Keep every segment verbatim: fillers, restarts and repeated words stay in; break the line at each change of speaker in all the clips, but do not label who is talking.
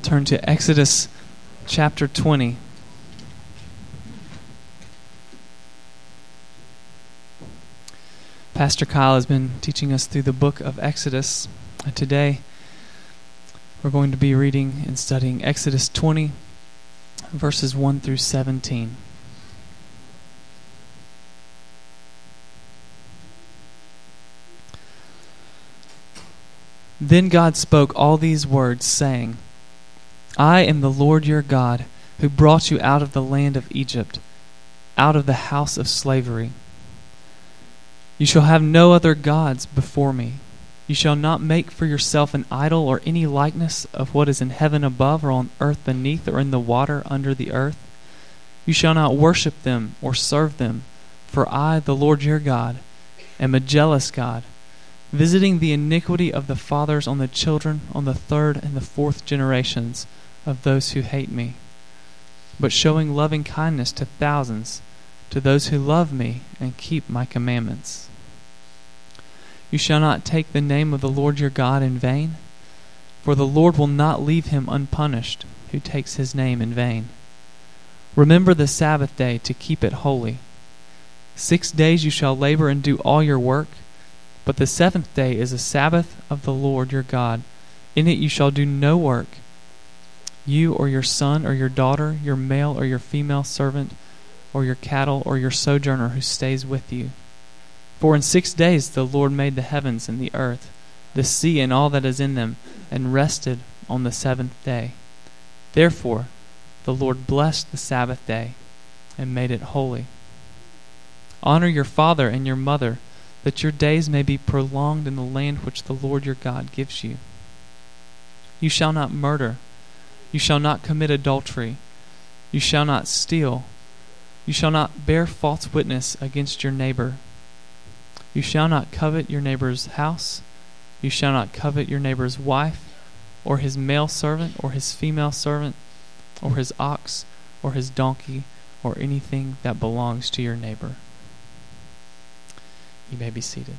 turn to Exodus chapter twenty. Pastor Kyle has been teaching us through the book of Exodus, and today we're going to be reading and studying Exodus twenty, verses one through seventeen. Then God spoke all these words, saying, I am the Lord your God, who brought you out of the land of Egypt, out of the house of slavery. You shall have no other gods before me. You shall not make for yourself an idol or any likeness of what is in heaven above or on earth beneath or in the water under the earth. You shall not worship them or serve them, for I, the Lord your God, am a jealous God, visiting the iniquity of the fathers on the children on the third and the fourth generations of those who hate me, but showing loving kindness to thousands, to those who love me and keep my commandments. You shall not take the name of the Lord your God in vain, for the Lord will not leave him unpunished who takes his name in vain. Remember the Sabbath day to keep it holy. Six days you shall labor and do all your work, but the seventh day is a Sabbath of the Lord your God. In it you shall do no work, you or your son or your daughter, your male or your female servant, or your cattle or your sojourner who stays with you. For in six days the Lord made the heavens and the earth, the sea and all that is in them, and rested on the seventh day. Therefore the Lord blessed the Sabbath day and made it holy. Honor your father and your mother, that your days may be prolonged in the land which the Lord your God gives you. You shall not murder. You shall not commit adultery. You shall not steal. You shall not bear false witness against your neighbor. You shall not covet your neighbor's house. You shall not covet your neighbor's wife, or his male servant, or his female servant, or his ox, or his donkey, or anything that belongs to your neighbor. You may be seated.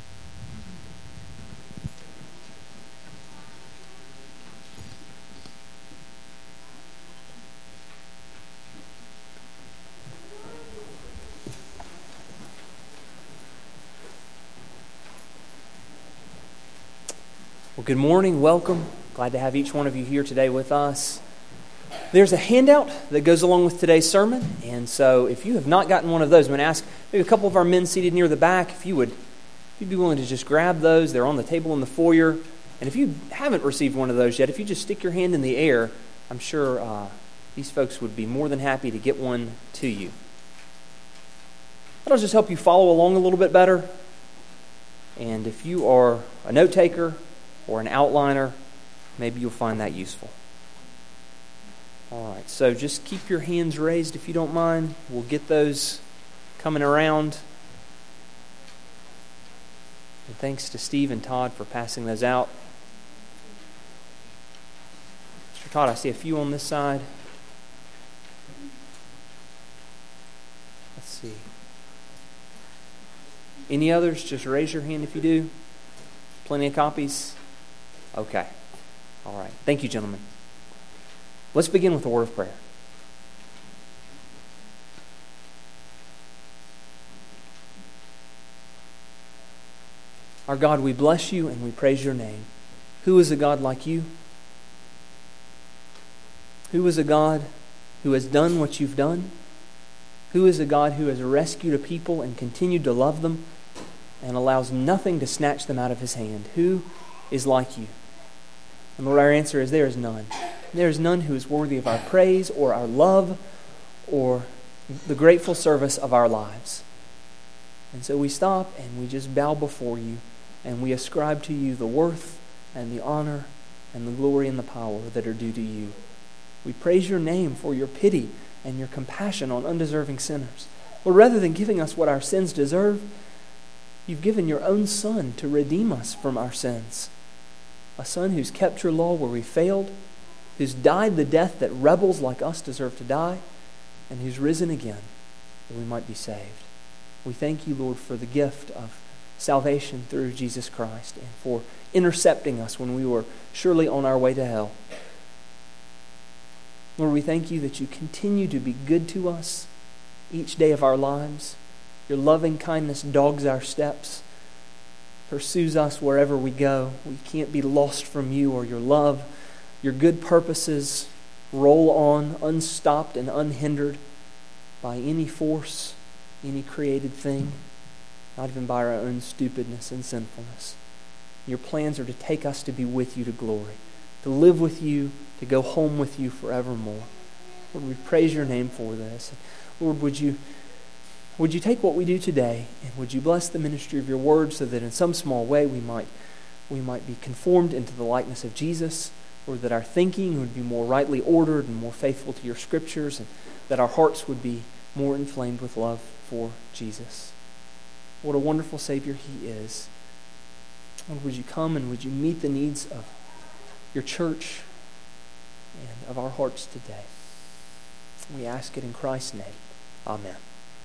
Well, good morning. Welcome. Glad to have each one of you here today with us. There's a handout that goes along with today's sermon, and so if you have not gotten one of those, I'm going to ask maybe a couple of our men seated near the back if you would if you'd be willing to just grab those. They're on the table in the foyer, and if you haven't received one of those yet, if you just stick your hand in the air, I'm sure uh, these folks would be more than happy to get one to you. That'll just help you follow along a little bit better, and if you are a note taker or an outliner, maybe you'll find that useful. All right, so just keep your hands raised if you don't mind. We'll get those coming around. And thanks to Steve and Todd for passing those out. Mister Todd, I see a few on this side. Let's see. Any others? Just raise your hand if you do. Plenty of copies? Okay. All right. Thank you, gentlemen. Let's begin with a word of prayer. Our God, we bless you and we praise your name. Who is a God like you? Who is a God who has done what you've done? Who is a God who has rescued a people and continued to love them and allows nothing to snatch them out of his hand? Who is like you? And Lord, our answer is there is none. There is none who is worthy of our praise or our love or the grateful service of our lives. And so we stop and we just bow before you and we ascribe to you the worth and the honor and the glory and the power that are due to you. We praise your name for your pity and your compassion on undeserving sinners. Lord, rather than giving us what our sins deserve, you've given your own Son to redeem us from our sins. A Son who's kept your law where we failed, who's died the death that rebels like us deserve to die, and who's risen again that we might be saved. We thank you, Lord, for the gift of salvation through Jesus Christ and for intercepting us when we were surely on our way to hell. Lord, we thank you that you continue to be good to us each day of our lives. Your loving kindness dogs our steps, pursues us wherever we go. We can't be lost from you or your love. Your good purposes roll on unstopped and unhindered by any force, any created thing, not even by our own stupidness and sinfulness. Your plans are to take us to be with you to glory, to live with you, to go home with you forevermore. Lord, we praise your name for this. Lord, would you would you take what we do today and would you bless the ministry of your word so that in some small way we might we might be conformed into the likeness of Jesus, or that our thinking would be more rightly ordered and more faithful to your scriptures, and that our hearts would be more inflamed with love for Jesus. What a wonderful Savior he is. Lord, would you come and would you meet the needs of your church and of our hearts today? We ask it in Christ's name. Amen.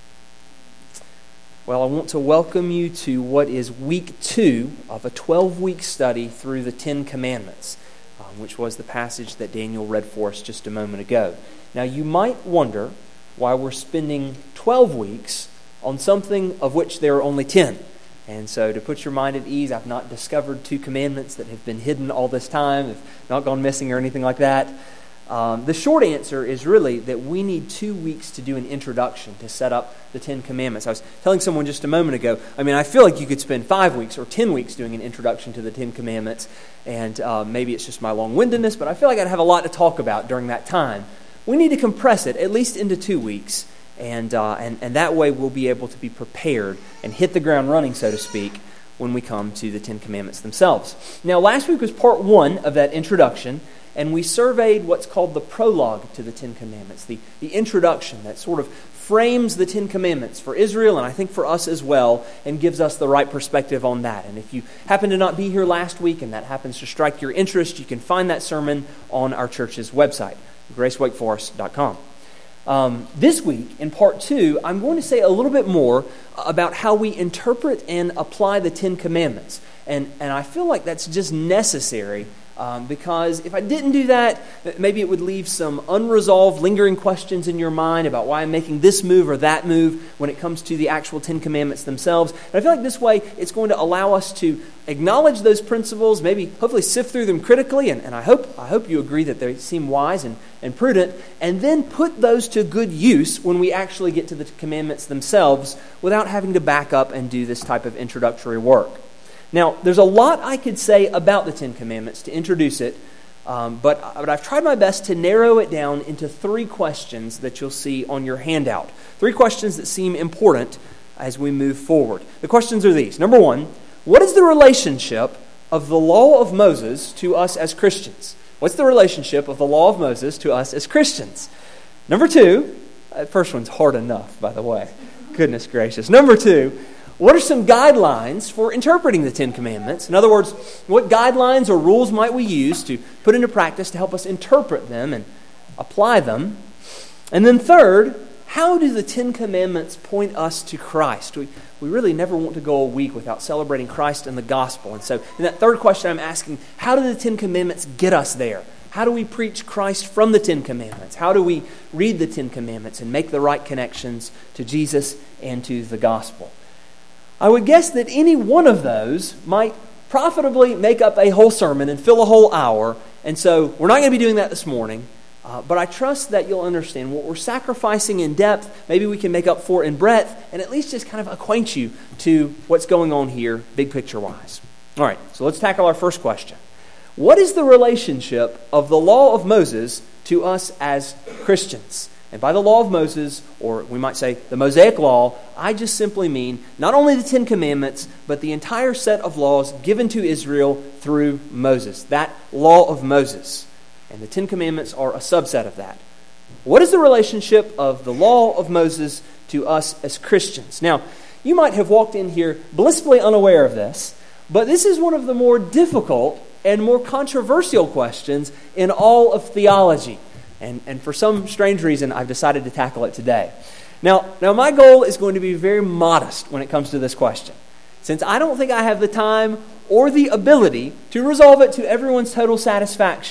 Well, I want to welcome you to what is week two of a twelve-week study through the Ten Commandments, um, which was the passage that Daniel read for us just a moment ago. Now, you might wonder why we're spending twelve weeks on something of which there are only ten. And so to put your mind at ease, I've not discovered two commandments that have been hidden all this time, have not gone missing or anything like that. Um, the short answer is really that we need two weeks to do an introduction to set up the Ten Commandments. I was telling someone just a moment ago, I mean, I feel like you could spend five weeks or ten weeks doing an introduction to the Ten Commandments, and uh, maybe it's just my long-windedness, but I feel like I'd have a lot to talk about during that time. We need to compress it at least into two weeks, and, uh, and, and that way we'll be able to be prepared and hit the ground running, so to speak, when we come to the Ten Commandments themselves. Now, last week was part one of that introduction, and we surveyed what's called the prologue to the Ten Commandments, the, the introduction that sort of frames the Ten Commandments for Israel, and I think for us as well, and gives us the right perspective on that. And if you happen to not be here last week and that happens to strike your interest, you can find that sermon on our church's website, grace wake forest dot com. Um, this week, in part two, I'm going to say a little bit more about how we interpret and apply the Ten Commandments. And, and I feel like that's just necessary Um, because if I didn't do that, maybe it would leave some unresolved, lingering questions in your mind about why I'm making this move or that move when it comes to the actual Ten Commandments themselves. And I feel like this way it's going to allow us to acknowledge those principles, maybe hopefully sift through them critically, and, and I hope I hope you agree that they seem wise and, and prudent, and then put those to good use when we actually get to the commandments themselves without having to back up and do this type of introductory work. Now, there's a lot I could say about the Ten Commandments to introduce it, um, but, but I've tried my best to narrow it down into three questions that you'll see on your handout. Three questions that seem important as we move forward. The questions are these. Number one, what is the relationship of the law of Moses to us as Christians? What's the relationship of the law of Moses to us as Christians? Number two, that first one's hard enough, by the way. Goodness gracious. Number two, what are some guidelines for interpreting the Ten Commandments? In other words, what guidelines or rules might we use to put into practice to help us interpret them and apply them? And then third, how do the Ten Commandments point us to Christ? We, we really never want to go a week without celebrating Christ and the gospel. And so in that third question I'm asking, how do the Ten Commandments get us there? How do we preach Christ from the Ten Commandments? How do we read the Ten Commandments and make the right connections to Jesus and to the gospel? I would guess that any one of those might profitably make up a whole sermon and fill a whole hour. And so we're not going to be doing that this morning. Uh, but I trust that you'll understand what we're sacrificing in depth. Maybe we can make up for in breadth and at least just kind of acquaint you to what's going on here, big picture wise. All right, so let's tackle our first question. What is the relationship of the law of Moses to us as Christians? And by the law of Moses, or we might say the Mosaic Law, I just simply mean not only the Ten Commandments, but the entire set of laws given to Israel through Moses. That law of Moses. And the Ten Commandments are a subset of that. What is the relationship of the law of Moses to us as Christians? Now, you might have walked in here blissfully unaware of this, but this is one of the more difficult and more controversial questions in all of theology. And, and for some strange reason, I've decided to tackle it today. Now, now, my goal is going to be very modest when it comes to this question. Since I don't think I have the time or the ability to resolve it to everyone's total satisfaction,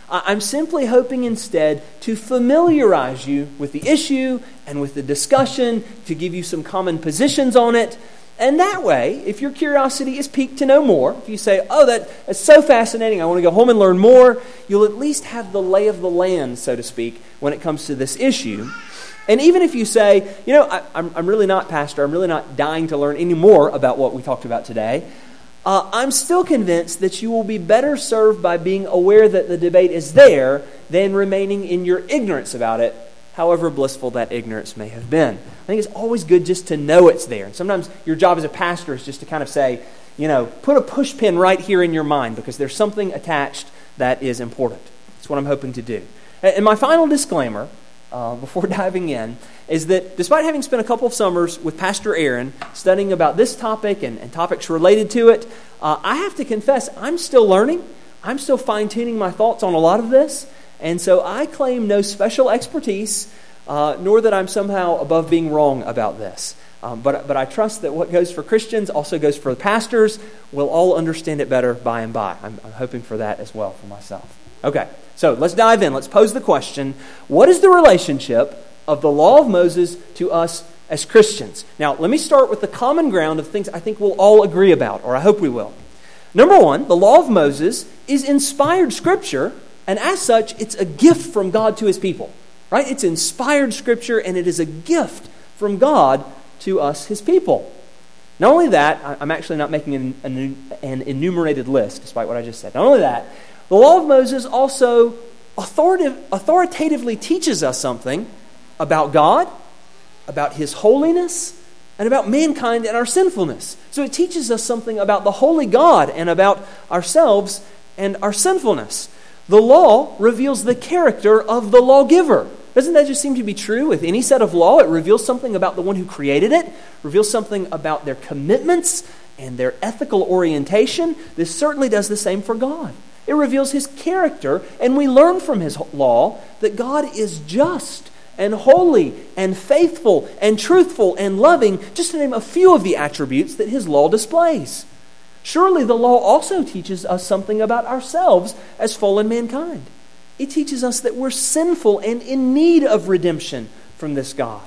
I'm simply hoping instead to familiarize you with the issue and with the discussion, to give you some common positions on it. And that way, if your curiosity is piqued to know more, if you say, oh, that is so fascinating, I want to go home and learn more, you'll at least have the lay of the land, so to speak, when it comes to this issue. And even if you say, you know, I, I'm, I'm really not, Pastor, I'm really not dying to learn any more about what we talked about today, uh, I'm still convinced that you will be better served by being aware that the debate is there than remaining in your ignorance about it, however blissful that ignorance may have been. I think it's always good just to know it's there. And sometimes your job as a pastor is just to kind of say, you know, put a push pin right here in your mind because there's something attached that is important. That's what I'm hoping to do. And my final disclaimer, uh, before diving in, is that despite having spent a couple of summers with Pastor Aaron studying about this topic and, and topics related to it, uh, I have to confess I'm still learning. I'm still fine-tuning my thoughts on a lot of this. And so I claim no special expertise, uh, nor that I'm somehow above being wrong about this. Um, but, but I trust that what goes for Christians also goes for the pastors. We'll all understand it better by and by. I'm, I'm hoping for that as well for myself. Okay, so let's dive in. Let's pose the question, what is the relationship of the law of Moses to us as Christians? Now, let me start with the common ground of things I think we'll all agree about, or I hope we will. Number one, the law of Moses is inspired scripture, and as such, it's a gift from God to his people, right? It's inspired scripture, and it is a gift from God to us, his people. Not only that, I'm actually not making an, an, an enumerated list, despite what I just said. Not only that, the law of Moses also authoritative, authoritatively teaches us something about God, about his holiness, and about mankind and our sinfulness. So it teaches us something about the holy God and about ourselves and our sinfulness. The law reveals the character of the lawgiver. Doesn't that just seem to be true with any set of law? It reveals something about the one who created it, reveals something about their commitments and their ethical orientation. This certainly does the same for God. It reveals his character, and we learn from his law that God is just and holy and faithful and truthful and loving, just to name a few of the attributes that his law displays. Surely the law also teaches us something about ourselves as fallen mankind. It teaches us that we're sinful and in need of redemption from this God.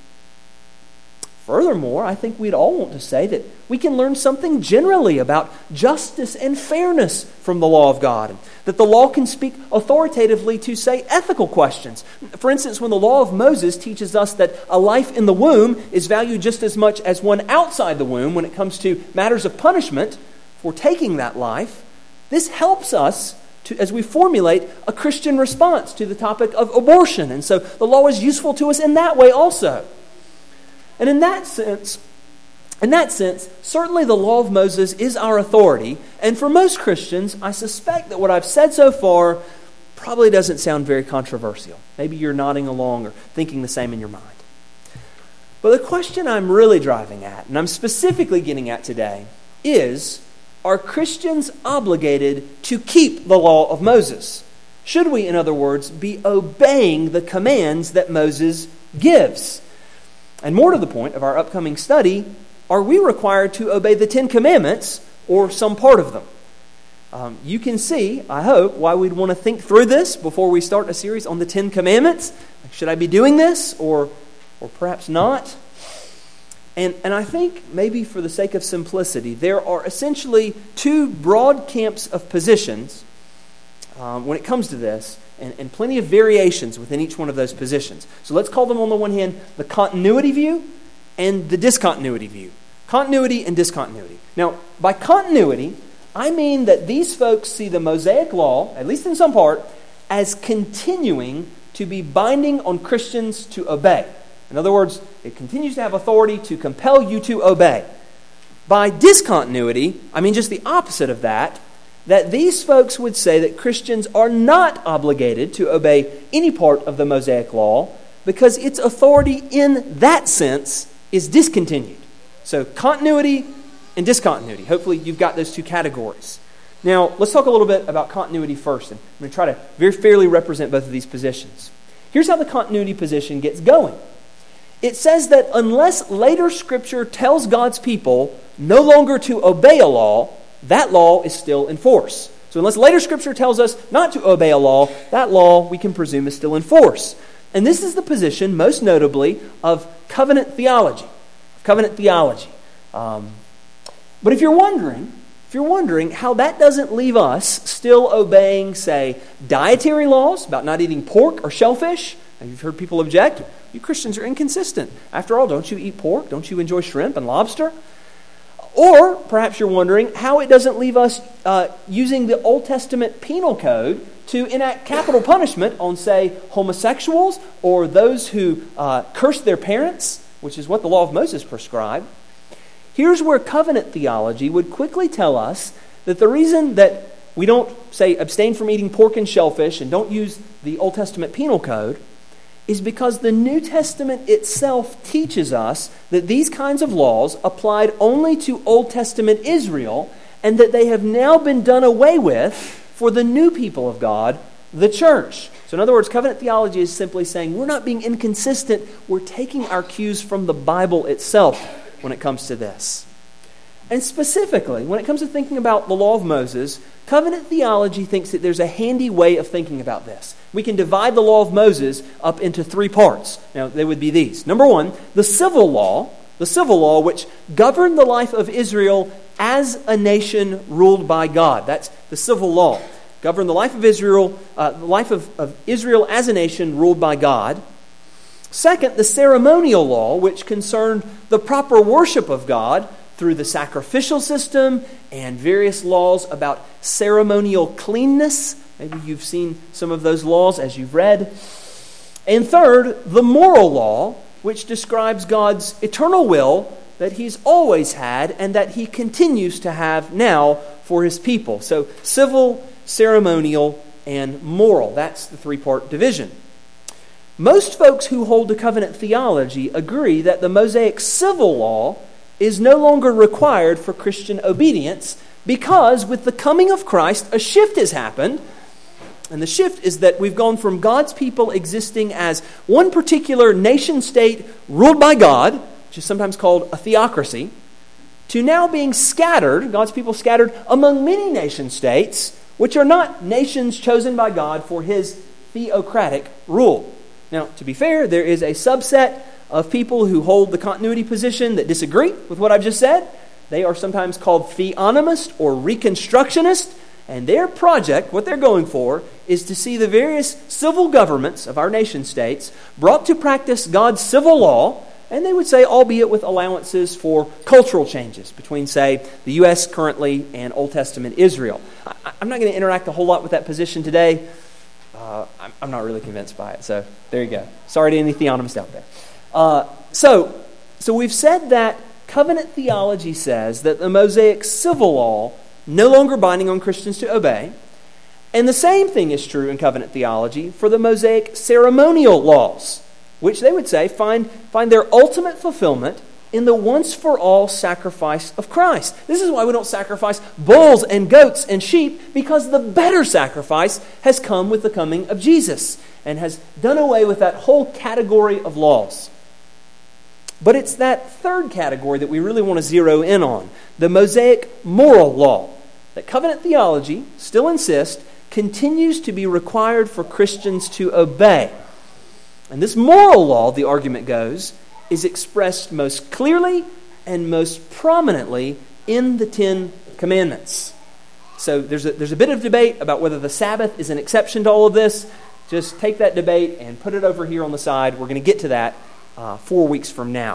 Furthermore, I think we'd all want to say that we can learn something generally about justice and fairness from the law of God. That the law can speak authoritatively to, say, ethical questions. For instance, when the law of Moses teaches us that a life in the womb is valued just as much as one outside the womb when it comes to matters of punishment for taking that life, this helps us to, as we formulate a Christian response to the topic of abortion. And so the law is useful to us in that way also. And in that sense, in that sense, certainly the law of Moses is our authority. And for most Christians, I suspect that what I've said so far probably doesn't sound very controversial. Maybe you're nodding along or thinking the same in your mind. But the question I'm really driving at, and I'm specifically getting at today, is, are Christians obligated to keep the law of Moses? Should we, in other words, be obeying the commands that Moses gives? And more to the point of our upcoming study, are we required to obey the Ten Commandments or some part of them? Um, you can see, I hope, why we'd want to think through this before we start a series on the Ten Commandments. Like, should I be doing this or, or perhaps not? And, and I think maybe for the sake of simplicity, there are essentially two broad camps of positions um, when it comes to this. And, and plenty of variations within each one of those positions. So let's call them on the one hand the continuity view and the discontinuity view. Continuity and discontinuity. Now, by continuity, I mean that these folks see the Mosaic law, at least in some part, as continuing to be binding on Christians to obey. In other words, it continues to have authority to compel you to obey. By discontinuity, I mean just the opposite of that, that these folks would say that Christians are not obligated to obey any part of the Mosaic law because its authority in that sense is discontinued. So continuity and discontinuity. Hopefully you've got those two categories. Now, let's talk a little bit about continuity first. And I'm going to try to very fairly represent both of these positions. Here's how the continuity position gets going. It says that unless later Scripture tells God's people no longer to obey a law, that law is still in force. So unless later Scripture tells us not to obey a law, that law we can presume is still in force. And this is the position, most notably, of covenant theology. Covenant theology. Um, but if you're wondering, if you're wondering how that doesn't leave us still obeying, say, dietary laws about not eating pork or shellfish, and you've heard people object, you Christians are inconsistent. After all, don't you eat pork? Don't you enjoy shrimp and lobster? Or perhaps you're wondering how it doesn't leave us uh, using the Old Testament penal code to enact capital punishment on, say, homosexuals or those who uh, curse their parents, which is what the law of Moses prescribed. Here's where covenant theology would quickly tell us that the reason that we don't, say, abstain from eating pork and shellfish and don't use the Old Testament penal code is because the New Testament itself teaches us that these kinds of laws applied only to Old Testament Israel and that they have now been done away with for the new people of God, the church. So in other words, covenant theology is simply saying we're not being inconsistent, we're taking our cues from the Bible itself when it comes to this. And specifically, when it comes to thinking about the law of Moses, covenant theology thinks that there's a handy way of thinking about this. We can divide the law of Moses up into three parts. Now, they would be these. Number one, the civil law, the civil law which governed the life of Israel as a nation ruled by God. That's the civil law. Governed the life of Israel, uh, the life of, of Israel as a nation ruled by God. Second, the ceremonial law, which concerned the proper worship of God through the sacrificial system and various laws about ceremonial cleanness. Maybe you've seen some of those laws as you've read. And third, the moral law, which describes God's eternal will that He's always had and that He continues to have now for His people. So civil, ceremonial, and moral. That's the three-part division. Most folks who hold to covenant theology agree that the Mosaic civil law is no longer required for Christian obedience because with the coming of Christ, a shift has happened. And the shift is that we've gone from God's people existing as one particular nation-state ruled by God, which is sometimes called a theocracy, to now being scattered, God's people scattered among many nation-states, which are not nations chosen by God for His theocratic rule. Now, to be fair, there is a subset of people who hold the continuity position that disagree with what I've just said. They are sometimes called theonomist or reconstructionist, and their project, what they're going for, is to see the various civil governments of our nation states brought to practice God's civil law, and they would say, albeit with allowances for cultural changes between, say, the U S currently and Old Testament Israel. I'm not going to interact a whole lot with that position today. Uh, I'm not really convinced by it, so there you go. Sorry to any theonomists out there. Uh, so, so we've said that covenant theology says that the Mosaic civil law no longer binding on Christians to obey, and the same thing is true in covenant theology for the Mosaic ceremonial laws, which they would say find, find their ultimate fulfillment in the once-for-all sacrifice of Christ. This is why we don't sacrifice bulls and goats and sheep, because the better sacrifice has come with the coming of Jesus and has done away with that whole category of laws. But it's that third category that we really want to zero in on, the Mosaic moral law, that covenant theology still insists continues to be required for Christians to obey. And this moral law, the argument goes, is expressed most clearly and most prominently in the Ten Commandments. So there's a, there's a bit of debate about whether the Sabbath is an exception to all of this. Just take that debate and put it over here on the side. We're going to get to that uh, four weeks from now.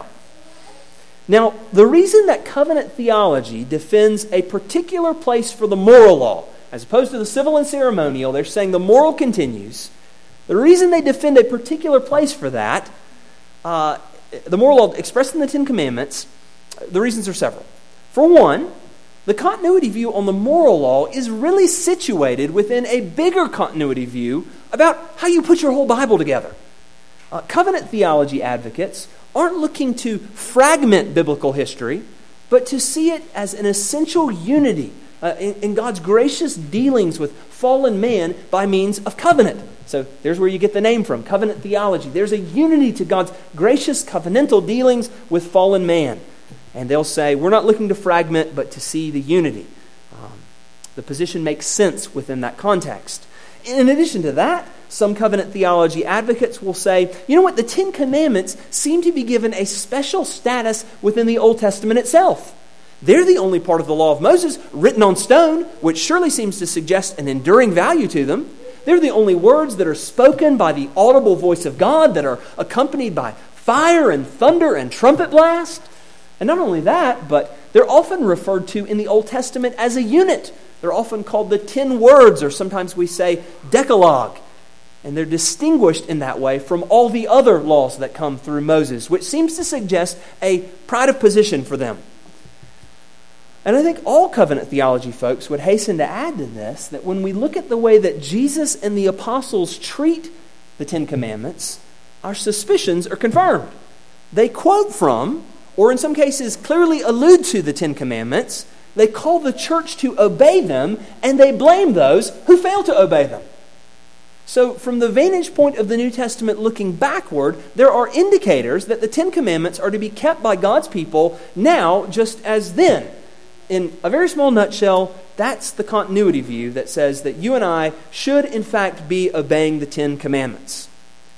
Now, the reason that covenant theology defends a particular place for the moral law, as opposed to the civil and ceremonial, they're saying the moral continues. The reason they defend a particular place for that, uh, the moral law expressed in the Ten Commandments, the reasons are several. For one, the continuity view on the moral law is really situated within a bigger continuity view about how you put your whole Bible together. Uh, covenant theology advocates aren't looking to fragment biblical history, but to see it as an essential unity uh, in, in God's gracious dealings with fallen man by means of covenant. So there's where you get the name from, covenant theology. There's a unity to God's gracious covenantal dealings with fallen man. And they'll say, we're not looking to fragment, but to see the unity. Um, The position makes sense within that context. In addition to that, some covenant theology advocates will say, you know what, the Ten Commandments seem to be given a special status within the Old Testament itself. They're the only part of the law of Moses written on stone, which surely seems to suggest an enduring value to them. They're the only words that are spoken by the audible voice of God that are accompanied by fire and thunder and trumpet blast. And not only that, but they're often referred to in the Old Testament as a unit. They're often called the ten words, or sometimes we say Decalogue. And they're distinguished in that way from all the other laws that come through Moses, which seems to suggest a pride of position for them. And I think all covenant theology folks would hasten to add to this that when we look at the way that Jesus and the apostles treat the Ten Commandments, our suspicions are confirmed. They quote from, or in some cases clearly allude to, the Ten Commandments. They call the church to obey them, and they blame those who fail to obey them. So from the vantage point of the New Testament looking backward, there are indicators that the Ten Commandments are to be kept by God's people now just as then. In a very small nutshell, that's the continuity view that says that you and I should in fact be obeying the Ten Commandments.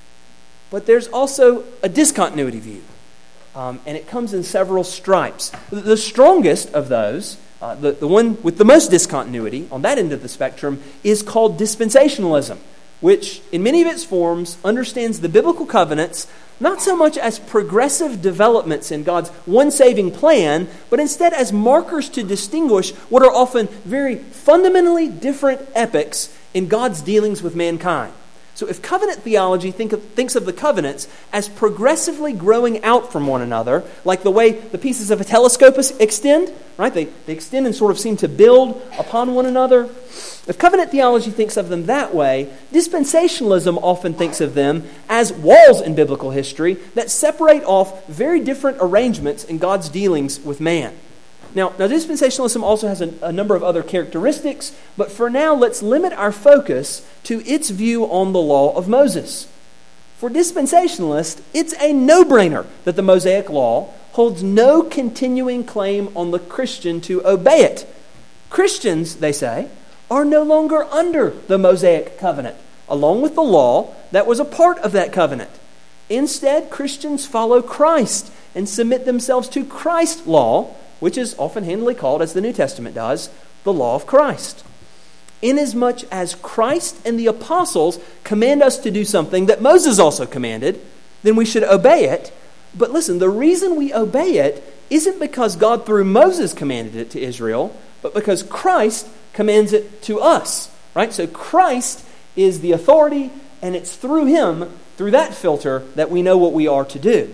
But there's also a discontinuity view, um, and it comes in several stripes. The strongest of those, uh, the, the one with the most discontinuity on that end of the spectrum, is called dispensationalism, which in many of its forms understands the biblical covenants not so much as progressive developments in God's one saving plan, but instead as markers to distinguish what are often very fundamentally different epochs in God's dealings with mankind. So if covenant theology think of, thinks of the covenants as progressively growing out from one another, like the way the pieces of a telescope extend, right? They, they extend and sort of seem to build upon one another. If covenant theology thinks of them that way, dispensationalism often thinks of them as walls in biblical history that separate off very different arrangements in God's dealings with man. Now, now dispensationalism also has a, a number of other characteristics, but for now, let's limit our focus to its view on the law of Moses. For dispensationalists, it's a no-brainer that the Mosaic Law holds no continuing claim on the Christian to obey it. Christians, they say, are no longer under the Mosaic covenant, along with the law that was a part of that covenant. Instead, Christians follow Christ and submit themselves to Christ's law, which is often handily called, as the New Testament does, the law of Christ. Inasmuch as Christ and the apostles command us to do something that Moses also commanded, then we should obey it. But listen, the reason we obey it isn't because God through Moses commanded it to Israel, but because Christ commands it to us, right? So Christ is the authority, and it's through him, through that filter, that we know what we are to do.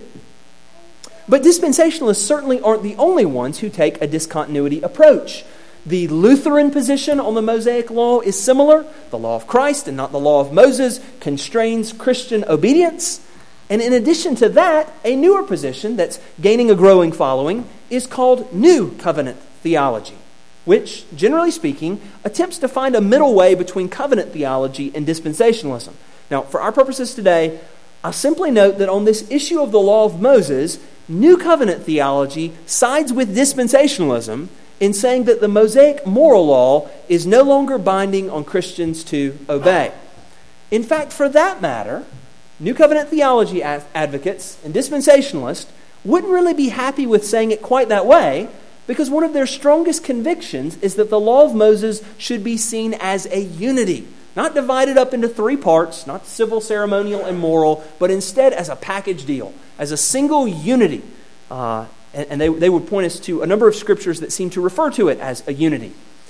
But dispensationalists certainly aren't the only ones who take a discontinuity approach. The Lutheran position on the Mosaic Law is similar. The law of Christ and not the law of Moses constrains Christian obedience. And in addition to that, a newer position that's gaining a growing following is called New Covenant theology, which, generally speaking, attempts to find a middle way between covenant theology and dispensationalism. Now, for our purposes today, I'll simply note that on this issue of the law of Moses, New Covenant theology sides with dispensationalism in saying that the Mosaic moral law is no longer binding on Christians to obey. In fact, for that matter, New Covenant theology advocates and dispensationalists wouldn't really be happy with saying it quite that way, because one of their strongest convictions is that the law of Moses should be seen as a unity, not divided up into three parts, not civil, ceremonial, and moral, but instead as a package deal, as a single unity. Uh, and and they, they would point us to a number of scriptures that seem to refer to it as a unity.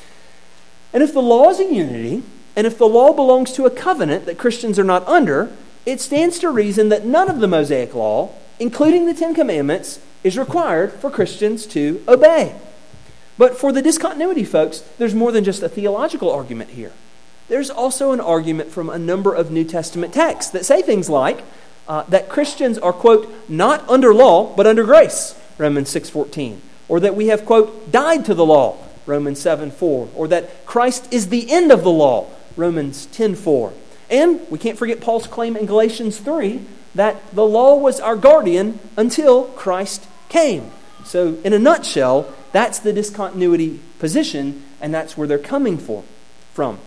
And if the law is a unity, and if the law belongs to a covenant that Christians are not under, it stands to reason that none of the Mosaic law, including the Ten Commandments, is required for Christians to obey. But for the discontinuity folks, there's more than just a theological argument here. There's also an argument from a number of New Testament texts that say things like uh, that Christians are, quote, not under law, but under grace, Romans six fourteen, or that we have, quote, died to the law, Romans seven four, or that Christ is the end of the law, Romans ten four. And we can't forget Paul's claim in Galatians three that the law was our guardian until Christ came. So in a nutshell, that's the discontinuity position and that's where they're coming for, from.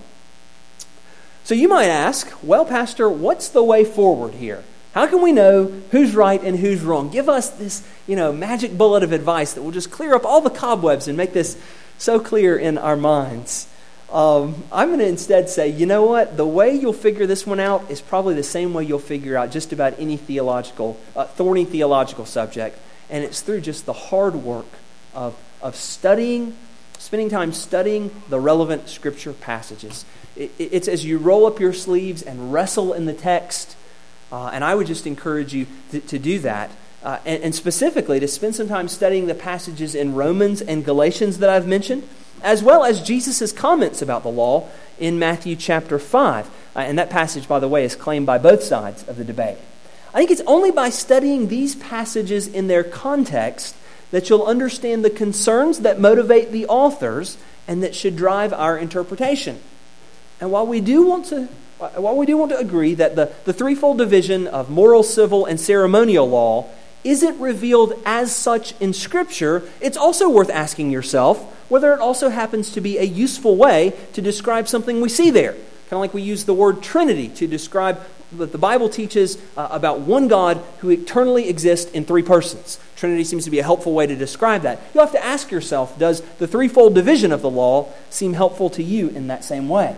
So you might ask, well, Pastor, what's the way forward here? How can we know who's right and who's wrong? Give us this, you know, magic bullet of advice that will just clear up all the cobwebs and make this so clear in our minds. Um, I'm going to instead say, you know what? The way you'll figure this one out is probably the same way you'll figure out just about any theological, uh, thorny theological subject, and it's through just the hard work of of studying, spending time studying the relevant Scripture passages. It, it's as you roll up your sleeves and wrestle in the text, uh, and I would just encourage you to, to do that, uh, and, and specifically to spend some time studying the passages in Romans and Galatians that I've mentioned, as well as Jesus' comments about the law in Matthew chapter five. Uh, and that passage, by the way, is claimed by both sides of the debate. I think it's only by studying these passages in their context that you'll understand the concerns that motivate the authors and that should drive our interpretation. And while we do want to, while we do want to agree that the, the threefold division of moral, civil, and ceremonial law isn't revealed as such in Scripture, it's also worth asking yourself whether it also happens to be a useful way to describe something we see there. Kind of like we use the word Trinity to describe what the Bible teaches uh, about one God who eternally exists in three persons. Trinity seems to be a helpful way to describe that. You'll have to ask yourself, does the threefold division of the law seem helpful to you in that same way?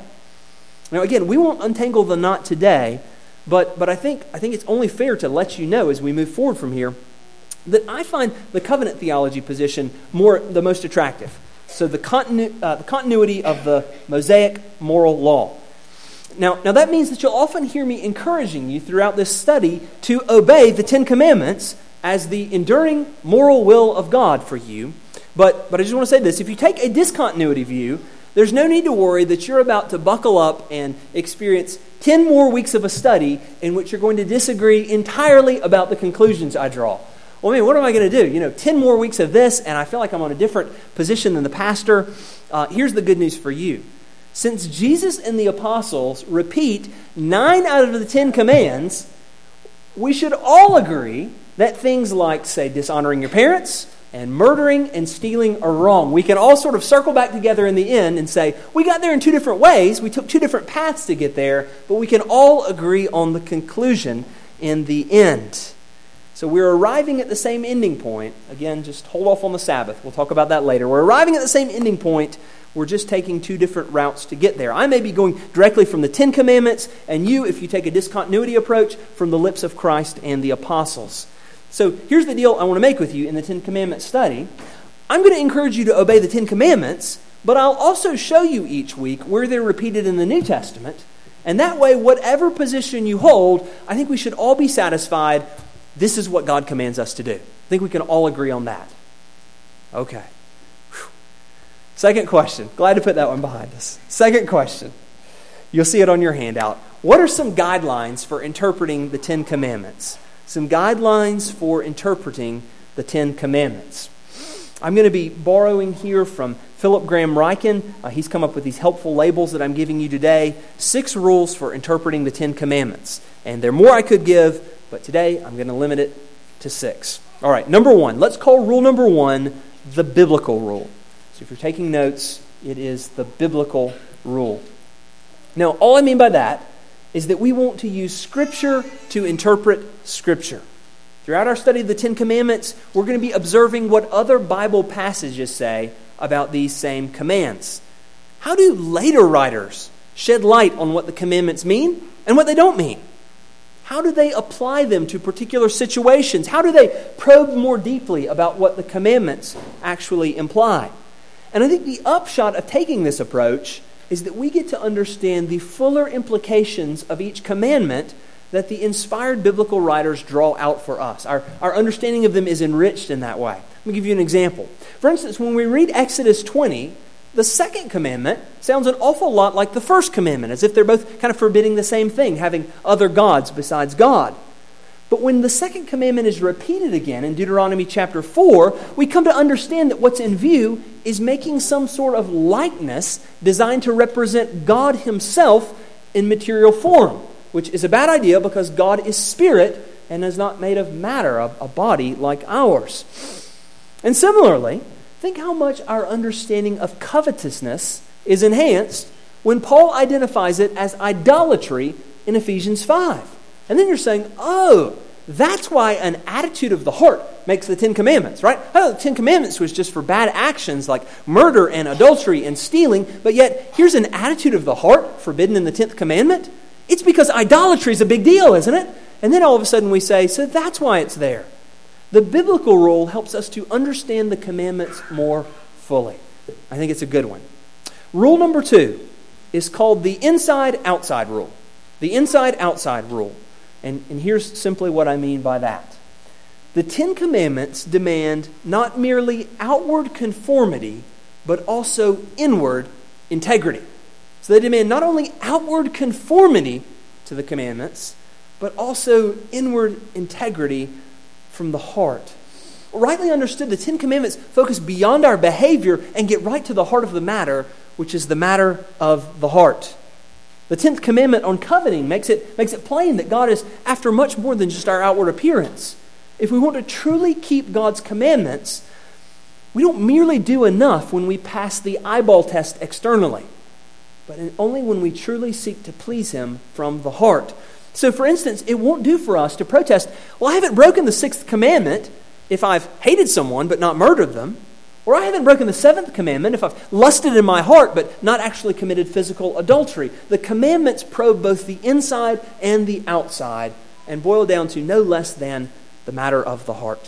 Now again, we won't untangle the knot today, but but I think I think it's only fair to let you know as we move forward from here that I find the covenant theology position more the most attractive. So the, continu- uh, the continuity of the Mosaic moral law. Now, now that means that you'll often hear me encouraging you throughout this study to obey the Ten Commandments as the enduring moral will of God for you. But, but I just want to say this. If you take a discontinuity view, there's no need to worry that you're about to buckle up and experience ten more weeks of a study in which you're going to disagree entirely about the conclusions I draw. Well, man, what am I going to do? You know, ten more weeks of this, and I feel like I'm on a different position than the pastor. Uh, here's the good news for you. Since Jesus and the apostles repeat nine out of the ten commands, we should all agree that things like, say, dishonoring your parents and murdering and stealing are wrong. We can all sort of circle back together in the end and say, we got there in two different ways. We took two different paths to get there, but we can all agree on the conclusion in the end. So we're arriving at the same ending point. Again, just hold off on the Sabbath. We'll talk about that later. We're arriving at the same ending point. We're just taking two different routes to get there. I may be going directly from the Ten Commandments, and you, if you take a discontinuity approach, from the lips of Christ and the apostles. So here's the deal I want to make with you in the Ten Commandments study. I'm going to encourage you to obey the Ten Commandments, but I'll also show you each week where they're repeated in the New Testament. And that way, whatever position you hold, I think we should all be satisfied this is what God commands us to do. I think we can all agree on that. Okay. Whew. Second question. Glad to put that one behind us. Second question. You'll see it on your handout. What are some guidelines for interpreting the Ten Commandments? Some guidelines for interpreting the Ten Commandments. I'm going to be borrowing here from Philip Graham Ryken. Uh, he's come up with these helpful labels that I'm giving you today. Six rules for interpreting the Ten Commandments. And there are more I could give, but today I'm going to limit it to six. All right, number one. Let's call rule number one the biblical rule. So if you're taking notes, it is the biblical rule. Now, all I mean by that is that we want to use Scripture to interpret Scripture. Throughout our study of the Ten Commandments, we're going to be observing what other Bible passages say about these same commands. How do later writers shed light on what the commandments mean and what they don't mean? How do they apply them to particular situations? How do they probe more deeply about what the commandments actually imply? And I think the upshot of taking this approach is that we get to understand the fuller implications of each commandment that the inspired biblical writers draw out for us. Our, our understanding of them is enriched in that way. Let me give you an example. For instance, when we read Exodus twenty, the second commandment sounds an awful lot like the first commandment, as if they're both kind of forbidding the same thing, having other gods besides God. But when the second commandment is repeated again in Deuteronomy chapter four, we come to understand that what's in view is making some sort of likeness designed to represent God himself in material form, which is a bad idea because God is spirit and is not made of matter, a, a body like ours. And similarly, think how much our understanding of covetousness is enhanced when Paul identifies it as idolatry in Ephesians five. And then you're saying, oh, that's why an attitude of the heart makes the Ten Commandments, right? I thought the Ten Commandments was just for bad actions like murder and adultery and stealing, but yet here's an attitude of the heart forbidden in the Tenth Commandment. It's because idolatry is a big deal, isn't it? And then all of a sudden we say, so that's why it's there. The biblical rule helps us to understand the commandments more fully. I think it's a good one. Rule number two is called the inside-outside rule. The inside-outside rule. And, and here's simply what I mean by that. The Ten Commandments demand not merely outward conformity, but also inward integrity. So they demand not only outward conformity to the commandments, but also inward integrity from the heart. Rightly understood, the Ten Commandments focus beyond our behavior and get right to the heart of the matter, which is the matter of the heart. The tenth commandment on coveting makes it, makes it plain that God is after much more than just our outward appearance. If we want to truly keep God's commandments, we don't merely do enough when we pass the eyeball test externally, but only when we truly seek to please Him from the heart. So, for instance, it won't do for us to protest, well, I haven't broken the sixth commandment if I've hated someone but not murdered them. Or I haven't broken the seventh commandment if I've lusted in my heart but not actually committed physical adultery. The commandments probe both the inside and the outside and boil down to no less than the matter of the heart.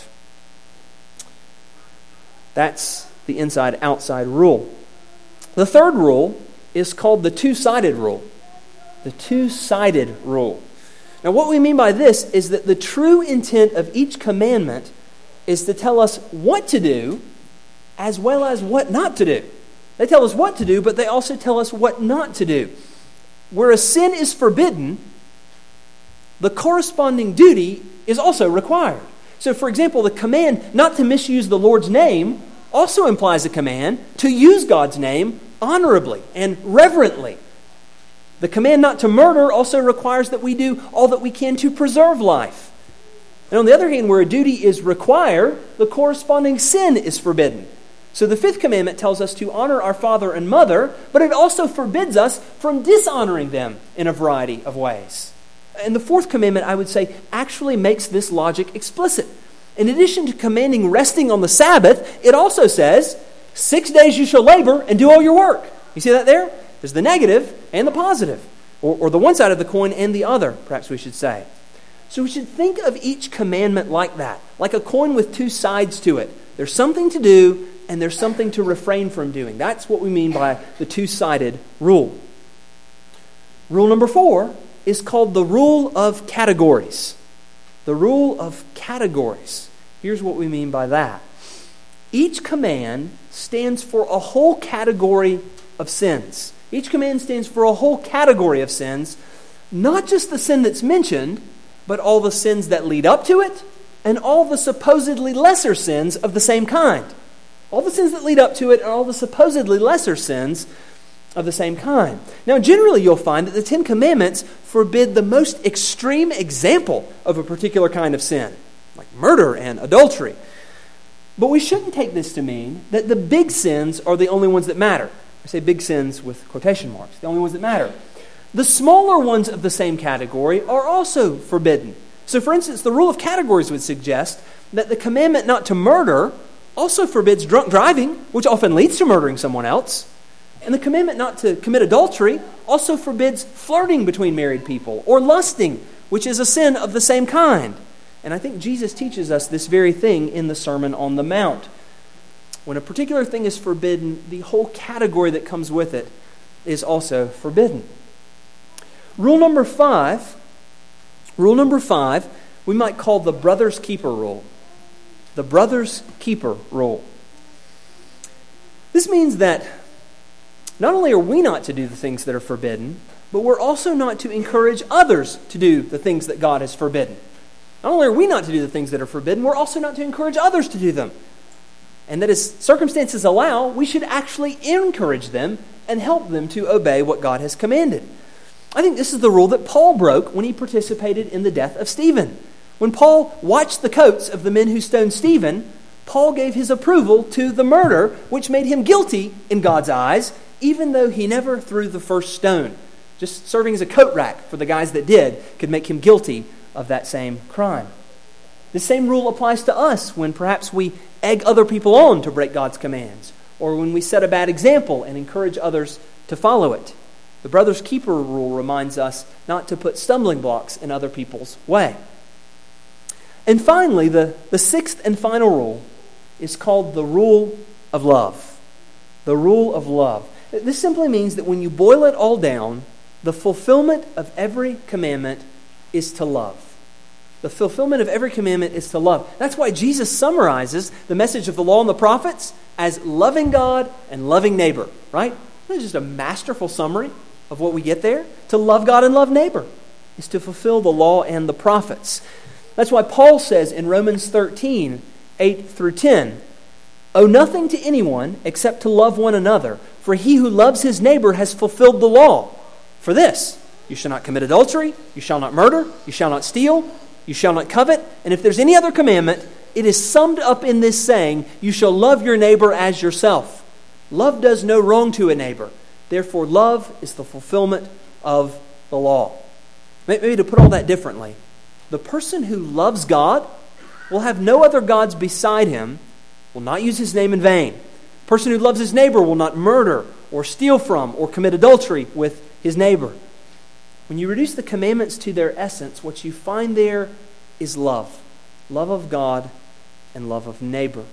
That's the inside-outside rule. The third rule is called the two-sided rule. The two-sided rule. Now, what we mean by this is that the true intent of each commandment is to tell us what to do as well as what not to do. They tell us what to do, but they also tell us what not to do. Where a sin is forbidden, the corresponding duty is also required. So, for example, the command not to misuse the Lord's name also implies a command to use God's name honorably and reverently. The command not to murder also requires that we do all that we can to preserve life. And on the other hand, where a duty is required, the corresponding sin is forbidden. So the fifth commandment tells us to honor our father and mother, but it also forbids us from dishonoring them in a variety of ways. And the fourth commandment, I would say, actually makes this logic explicit. In addition to commanding resting on the Sabbath, it also says, six days you shall labor and do all your work. You see that there? There's the negative and the positive, or, or the one side of the coin and the other, perhaps we should say. So we should think of each commandment like that, like a coin with two sides to it. There's something to do, and there's something to refrain from doing. That's what we mean by the two-sided rule. Rule number four is called the rule of categories. The rule of categories. Here's what we mean by that. Each command stands for a whole category of sins. Each command stands for a whole category of sins, not just the sin that's mentioned, but all the sins that lead up to it, and all the supposedly lesser sins of the same kind. All the sins that lead up to it and all the supposedly lesser sins of the same kind. Now, generally you'll find that the Ten Commandments forbid the most extreme example of a particular kind of sin, like murder and adultery. But we shouldn't take this to mean that the big sins are the only ones that matter. I say big sins with quotation marks, the only ones that matter. The smaller ones of the same category are also forbidden. So, for instance, the rule of categories would suggest that the commandment not to murder also forbids drunk driving, which often leads to murdering someone else. And the commandment not to commit adultery also forbids flirting between married people or lusting, which is a sin of the same kind. And I think Jesus teaches us this very thing in the Sermon on the Mount. When a particular thing is forbidden, the whole category that comes with it is also forbidden. Rule number five, rule number five, we might call the brother's keeper rule. The brother's keeper rule. This means that not only are we not to do the things that are forbidden, but we're also not to encourage others to do the things that God has forbidden. Not only are we not to do the things that are forbidden, we're also not to encourage others to do them. And that as circumstances allow, we should actually encourage them and help them to obey what God has commanded. I think this is the rule that Paul broke when he participated in the death of Stephen. When Paul watched the coats of the men who stoned Stephen, Paul gave his approval to the murder, which made him guilty in God's eyes, even though he never threw the first stone. Just serving as a coat rack for the guys that did could make him guilty of that same crime. The same rule applies to us when perhaps we egg other people on to break God's commands, or when we set a bad example and encourage others to follow it. The brother's keeper rule reminds us not to put stumbling blocks in other people's way. And finally, the, the sixth and final rule is called the rule of love. The rule of love. This simply means that when you boil it all down, the fulfillment of every commandment is to love. The fulfillment of every commandment is to love. That's why Jesus summarizes the message of the law and the prophets as loving God and loving neighbor, right? That's just a masterful summary of what we get there. To love God and love neighbor is to fulfill the law and the prophets. That's why Paul says in Romans thirteen, eight through ten, "Owe nothing to anyone except to love one another, for he who loves his neighbor has fulfilled the law. For this, you shall not commit adultery, you shall not murder, you shall not steal, you shall not covet, and if there's any other commandment, it is summed up in this saying, you shall love your neighbor as yourself. Love does no wrong to a neighbor. Therefore, love is the fulfillment of the law." Maybe to put all that differently, the person who loves God will have no other gods beside him, will not use his name in vain. The person who loves his neighbor will not murder or steal from or commit adultery with his neighbor. When you reduce the commandments to their essence, what you find there is love. Love of God and love of neighbor.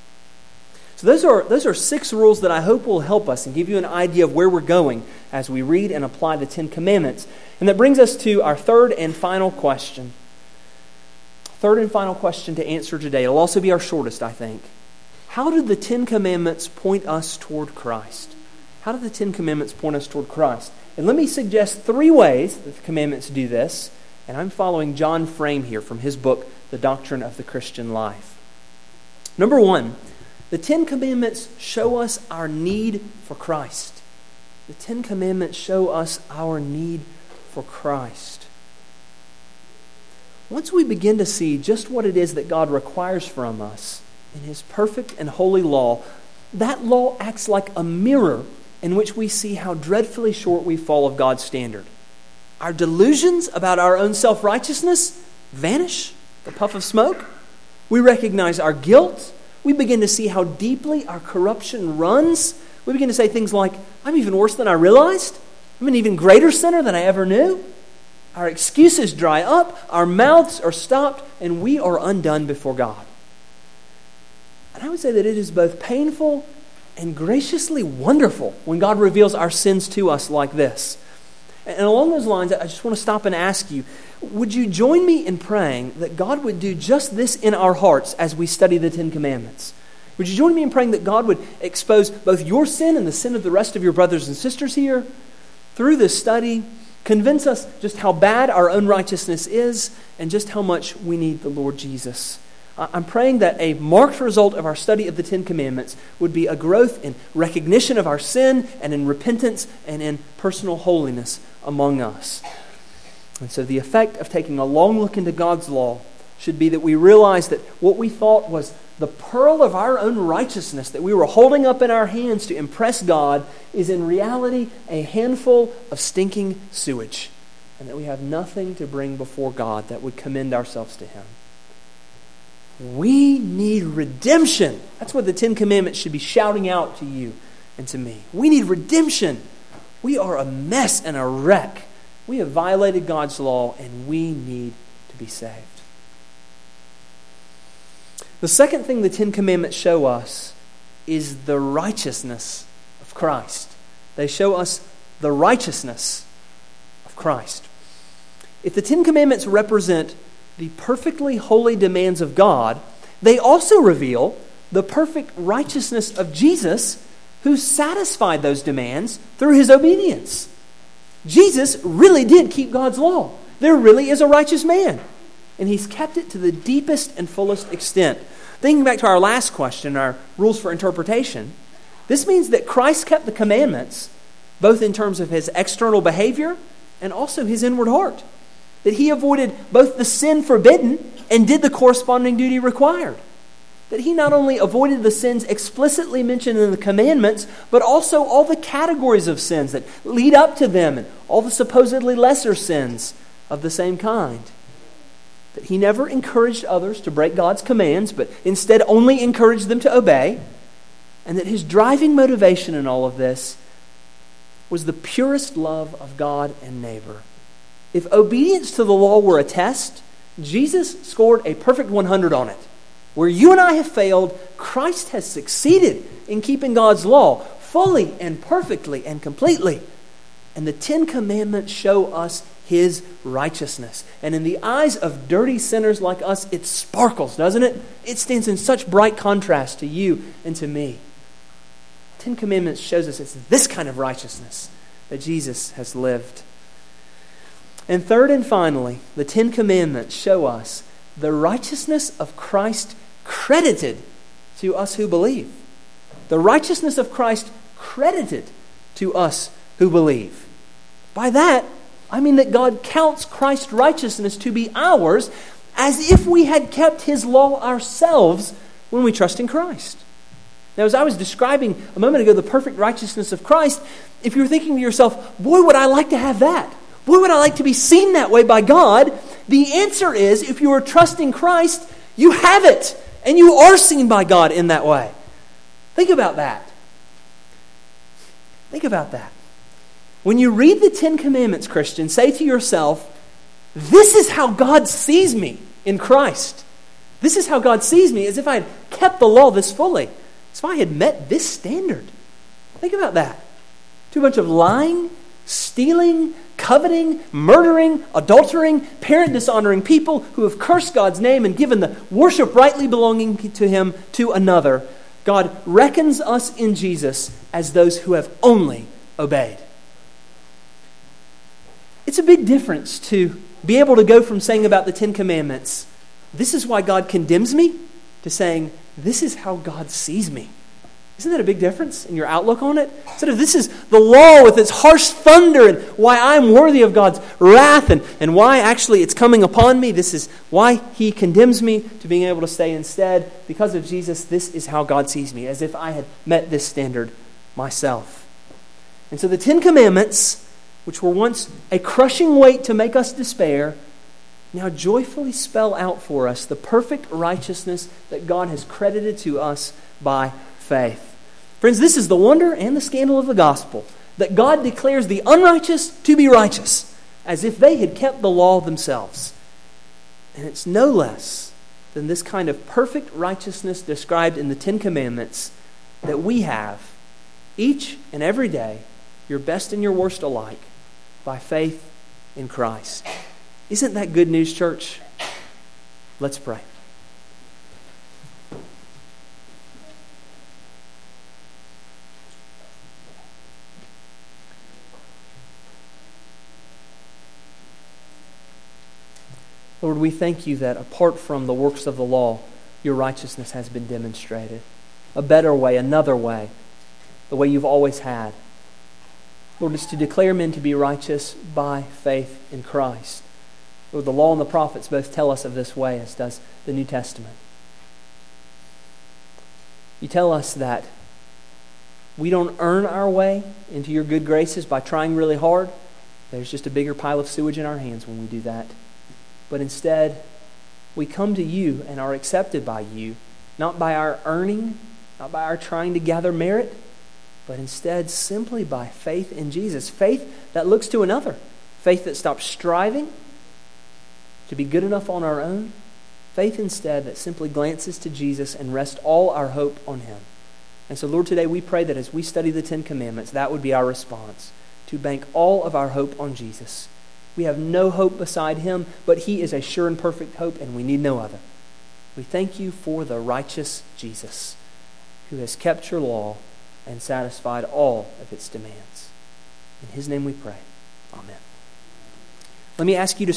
So those are, those are six rules that I hope will help us and give you an idea of where we're going as we read and apply the Ten Commandments. And that brings us to our third and final question. Third and final question to answer today. It'll also be our shortest, I think. How do the Ten Commandments point us toward Christ? How do the Ten Commandments point us toward Christ? And let me suggest three ways that the commandments do this. And I'm following John Frame here from his book, The Doctrine of the Christian Life. Number one, the Ten Commandments show us our need for Christ. The Ten Commandments show us our need for Christ. Once we begin to see just what it is that God requires from us in His perfect and holy law, that law acts like a mirror in which we see how dreadfully short we fall of God's standard. Our delusions about our own self-righteousness vanish, the puff of smoke. We recognize our guilt. We begin to see how deeply our corruption runs. We begin to say things like, I'm even worse than I realized. I'm an even greater sinner than I ever knew. Our excuses dry up, our mouths are stopped, and we are undone before God. And I would say that it is both painful and graciously wonderful when God reveals our sins to us like this. And along those lines, I just want to stop and ask you, would you join me in praying that God would do just this in our hearts as we study the Ten Commandments? Would you join me in praying that God would expose both your sin and the sin of the rest of your brothers and sisters here through this study, convince us just how bad our own righteousness is and just how much we need the Lord Jesus? I'm praying that a marked result of our study of the Ten Commandments would be a growth in recognition of our sin and in repentance and in personal holiness among us. And so the effect of taking a long look into God's law should be that we realize that what we thought was the pearl of our own righteousness that we were holding up in our hands to impress God is in reality a handful of stinking sewage, and that we have nothing to bring before God that would commend ourselves to Him. We need redemption. That's what the Ten Commandments should be shouting out to you and to me. We need redemption. We are a mess and a wreck. We have violated God's law and we need to be saved. The second thing the Ten Commandments show us is the righteousness of Christ. They show us the righteousness of Christ. If the Ten Commandments represent the perfectly holy demands of God, they also reveal the perfect righteousness of Jesus, who satisfied those demands through His obedience. Jesus really did keep God's law. There really is a righteous man, and He's kept it to the deepest and fullest extent. Thinking back to our last question, our rules for interpretation, this means that Christ kept the commandments both in terms of His external behavior and also His inward heart. That He avoided both the sin forbidden and did the corresponding duty required. that he not only avoided the sins explicitly mentioned in the commandments, but also all the categories of sins that lead up to them and all the supposedly lesser sins of the same kind. That he never encouraged others to break God's commands, but instead only encouraged them to obey. And that his driving motivation in all of this was the purest love of God and neighbor. If obedience to the law were a test, Jesus scored a perfect one hundred on it. Where you and I have failed, Christ has succeeded in keeping God's law fully and perfectly and completely. And the Ten Commandments show us his righteousness. And in the eyes of dirty sinners like us, it sparkles, doesn't it? It stands in such bright contrast to you and to me. Ten Commandments shows us it's this kind of righteousness that Jesus has lived. And third and finally, the Ten Commandments show us the righteousness of Christ credited to us who believe. The righteousness of Christ credited to us who believe. By that, I mean that God counts Christ's righteousness to be ours as if we had kept his law ourselves when we trust in Christ. Now, as I was describing a moment ago the perfect righteousness of Christ, if you were thinking to yourself, boy, would I like to have that. Boy, would I like to be seen that way by God. The answer is, if you are trusting Christ, you have it. And you are seen by God in that way. Think about that. Think about that. When you read the Ten Commandments, Christian, say to yourself, this is how God sees me in Christ. This is how God sees me, as if I had kept the law this fully. As if I had met this standard. Think about that. To a bunch of lying, stealing, coveting, murdering, adultering, parent dishonoring people who have cursed God's name and given the worship rightly belonging to him to another. God reckons us in Jesus as those who have only obeyed. It's a big difference to be able to go from saying about the Ten Commandments, this is why God condemns me, to saying, this is how God sees me. Isn't that a big difference in your outlook on it? Instead of this is the law with its harsh thunder and why I'm worthy of God's wrath and, and why actually it's coming upon me. This is why he condemns me, to being able to say instead, because of Jesus, this is how God sees me, as if I had met this standard myself. And so the Ten Commandments, which were once a crushing weight to make us despair, now joyfully spell out for us the perfect righteousness that God has credited to us by faith. Friends, this is the wonder and the scandal of the gospel, that God declares the unrighteous to be righteous, as if they had kept the law themselves. And it's no less than this kind of perfect righteousness described in the Ten Commandments that we have each and every day, your best and your worst alike, by faith in Christ. Isn't that good news, church? Let's pray. Lord, we thank you that apart from the works of the law, your righteousness has been demonstrated. A better way, another way, the way you've always had. Lord, it's to declare men to be righteous by faith in Christ. Lord, the law and the prophets both tell us of this way, as does the New Testament. You tell us that we don't earn our way into your good graces by trying really hard. There's just a bigger pile of sewage in our hands when we do that. But instead, we come to you and are accepted by you, not by our earning, not by our trying to gather merit, but instead simply by faith in Jesus. Faith that looks to another. Faith that stops striving to be good enough on our own. Faith instead that simply glances to Jesus and rests all our hope on him. And so, Lord, today we pray that as we study the Ten Commandments, that would be our response, to bank all of our hope on Jesus. We have no hope beside him, but he is a sure and perfect hope, and we need no other. We thank you for the righteous Jesus, who has kept your law and satisfied all of its demands. In his name we pray. Amen. Let me ask you to